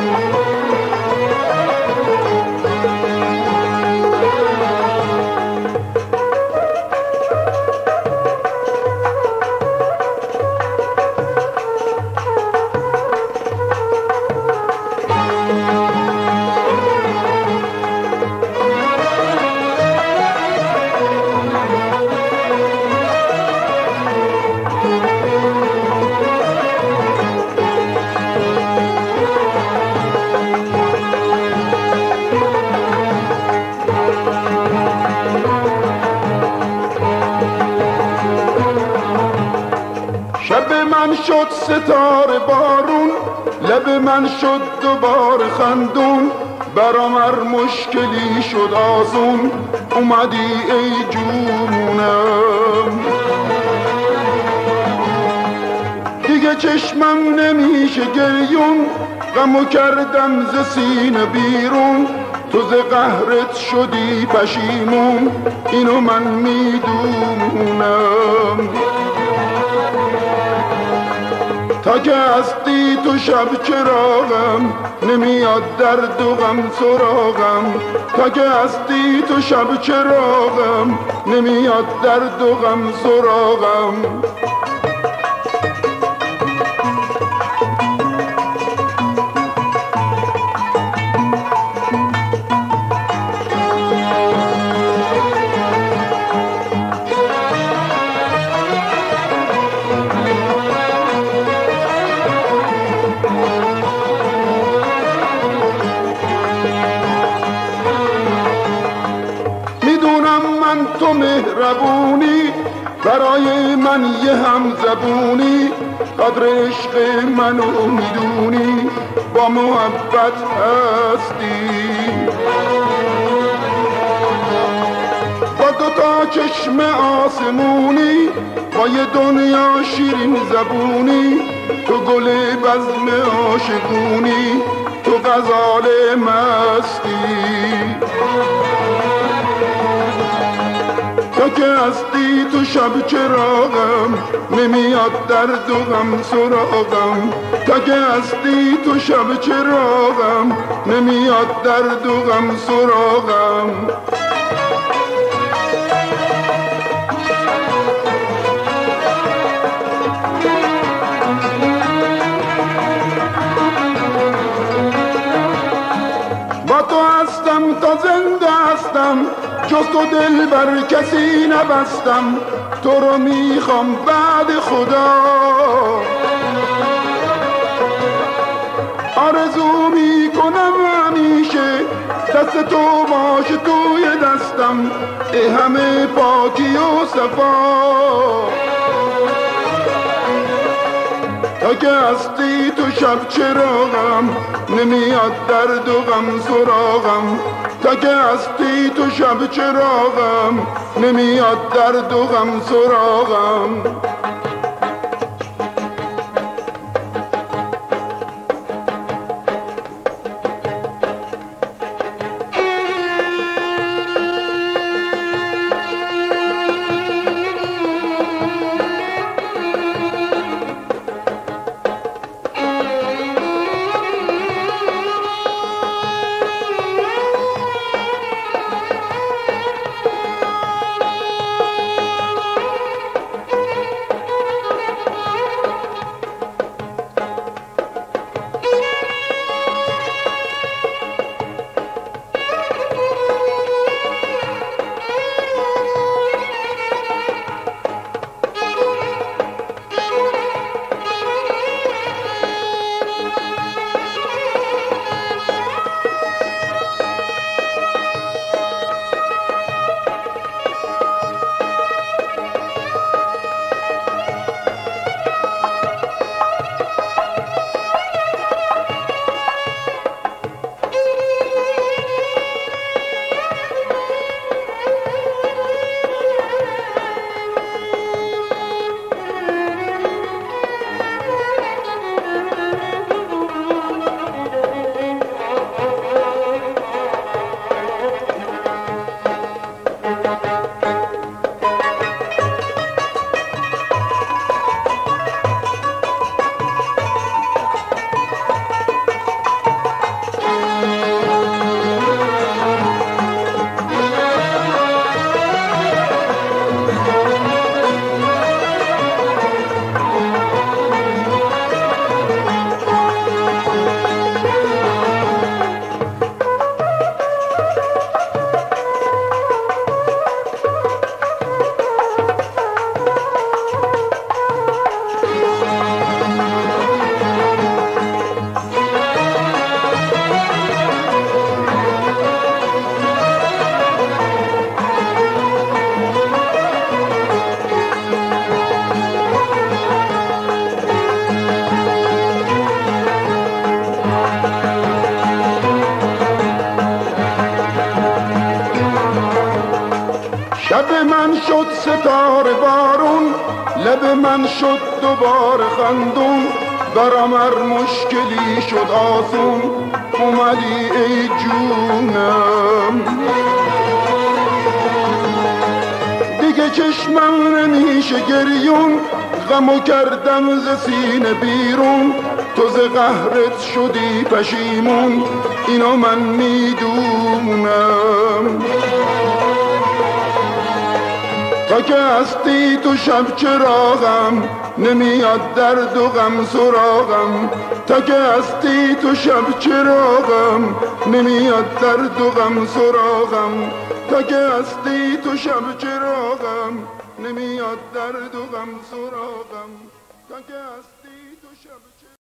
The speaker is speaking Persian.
شب من شد ستاره بارون، لب من شد دوباره خندون، برام هر مشکلی شد آسون، اومدی ای جونم. دیگه چشمم نمیشه گریون، غمو کردم ز سینه بیرون، تو ز قهرت شدی پشیمون، اینو من میدونم. تا که هستی تو شب چراغم، نمیاد درد و غم سراغم. تا که هستی تو شب چراغم، نمیاد درد و غم سراغم. تو مهربونی برای من یه هم زبونی، قدر عشق منو میدونی، با محبت هستی. با دوتا چشم آسمونی، با یه دنیا شیرین زبونی، تو گل بزم عاشقونی، تو غزال مستی. تا که هستی تو شب چراغم، نمیاد درد و غم سراغم. تا که هستی تو شب چراغم، نمیاد درد و غم سراغم. با تو هستم تا زنده هستم، جز تو دل بر کسی نبستم. تو رو میخوام بعد خدا، آرزو میکنم همیشه دست تو باشه توی دستم، ای همه پاکی و صفا. تا که هستی تو شب چراغم، نمیاد درد و غم سراغم. تا که هستی تو شب چراغم، نمیاد درد و غم سراغم. شد ستاره بارون، لب من شد دوباره خندون، برام هر مشکلی شد آسون، اومدی ای جونم. دیگه چشمم نمیشه گریون، غمو کردم ز سینه بیرون، تو ز قهرت شدی پشیمون، اینو من میدونم. تا که هستی تو شب چراغم، نمیاد درد و غم سراغم. تا که هستی تو شب چراغم، نمیاد درد و غم سراغم. تا که هستی تو شب چراغم، نمیاد درد و غم سراغم. تا که هستی تو شب چراغم.